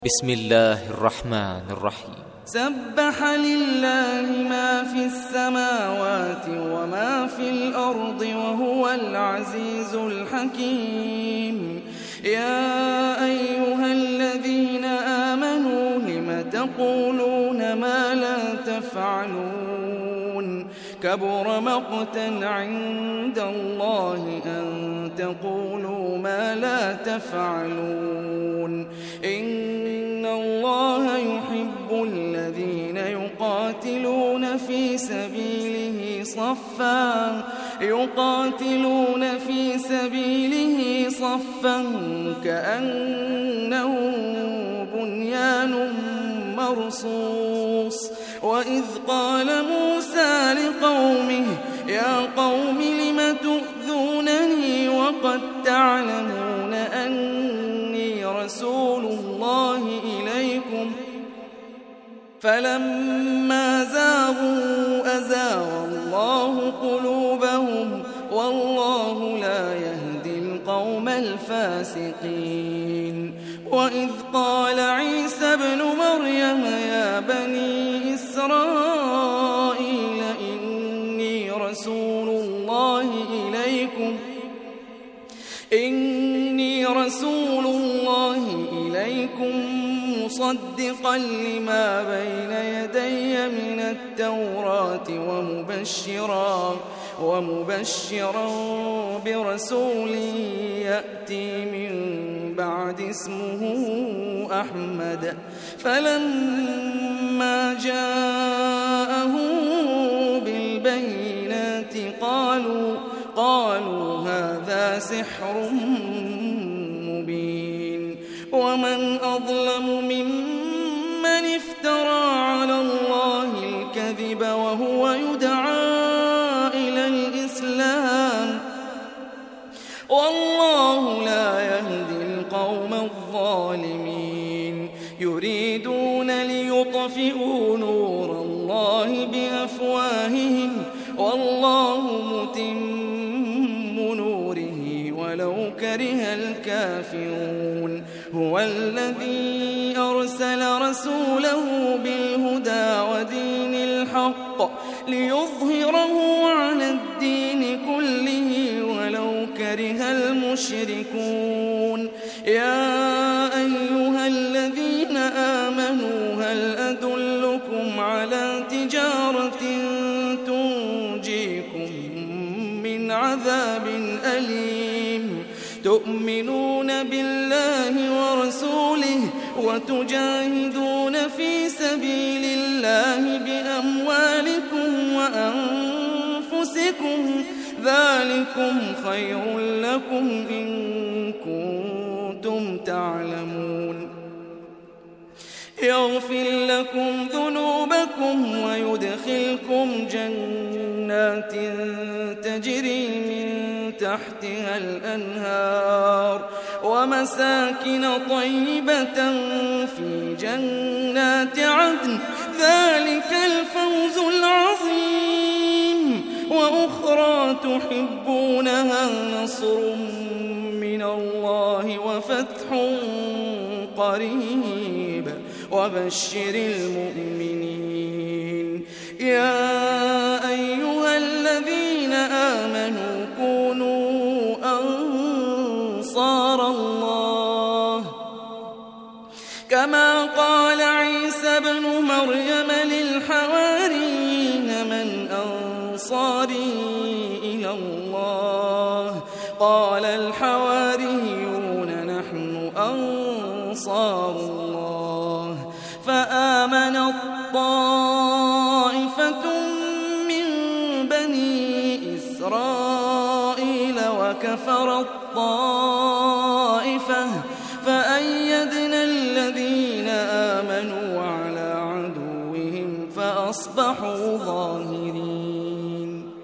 بسم الله الرحمن الرحيم. سبح لله ما في السماوات وما في الأرض وهو العزيز الحكيم. يا أيها الذين آمنوا لم تقولون ما لا تفعلون كبر مقتا عند الله أن تقولوا ما لا تفعلون. إن الله يحب الذين يقاتلون في سبيله صفا كأنه بنيان مرصوص. وإذ قال موسى لقومه يا قوم لم تؤذونني وقد تعلمون أني رسول الله إليكم فلما زاغوا أزاغ الله قلوبهم والله لا يهدي القوم الفاسقين. وإذ قال عيسى ابن مريم يا بني إسرائيل إني رسول الله إليكم مصدقا لما بين يدي من التوراة ومبشرا برسول يأتي من بعد اسمه أحمد. فلما جاءهم بالبينات قالوا هذا سحر مبين. ومن أظلم ممن افترى على الله الكذب وهو يدعى إلى الإسلام والله لا يهدي القوم الظالمين. يريدون ليطفئوا نور الله بأفواههم والله متم نوره ولو كره الكافرون. هو الذي أرسل رسوله بالهدى ودين الحق ليظهره على الدين كله ولو كره المشركون. يا أيها الذين آمنوا هل أدلكم على تجارة تنجيكم من عذاب أليم تؤمنون بالله ورسوله وتجاهدون في سبيل الله بأموالكم وأنفسكم ذلكم خير لكم إن كنتم تعلمون. يغفر لكم ذنوبكم ويدخلكم جنات تجري من تحتها الأنهار ومساكن طيبة في جنات عدن ذلك الفوز العظيم. وأخرى تحبونها نصر من الله وفتح قريب وبشر المؤمنين. يا أيها الذين آمنوا كونوا أنصار الله كما قال عيسى ابن مريم للحواريين من أنصاري إلى الله قال الحواريون نحن أنصار الله. فآمنت طائفة من بني إسرائيل وكفرت طائفة فأيدنا الذين آمنوا على عدوهم فأصبحوا ظاهرين.